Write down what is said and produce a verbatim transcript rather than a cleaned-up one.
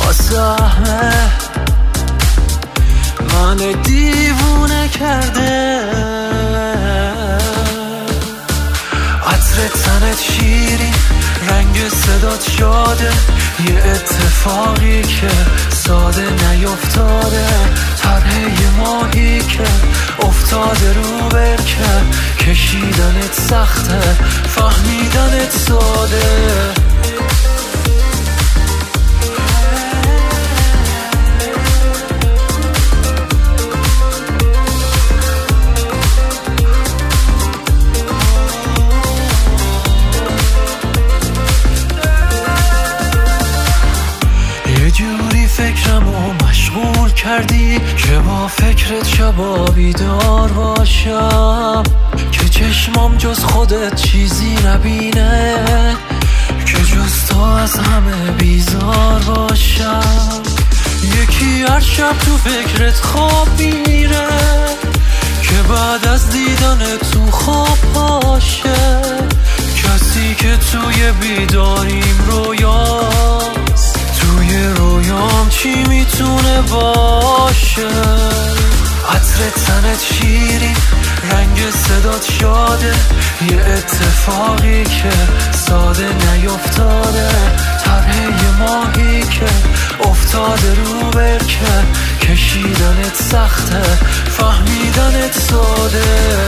واسه من دیوونه کرده. عطر تنت شیرین، رنگ صدات شاده، یه اتفاقی که ساده نیفتاده. طرح یه ماهی که افتاده رو برکه، کشیدنت سخته، فهمیدنت ساده. فکرمو مشغول کردی که با فکرت شبا بیدار باشم، که چشمام جز خودت چیزی نبینه، که جز تو از همه بیزار باشم. یکی هر شب تو فکرت خواب میره، که بعد از دیدن تو خواب باشه. کسی که توی بیداریم رویاست، توی رویام چی میتونه باشه؟ عطر تنت شیرین، رنگ صدات شاده، یه اتفاقی که ساده نیفتاده. طرح یه ماهی که افتاده رو برکه، کشیدنت سخته، فهمیدنت ساده.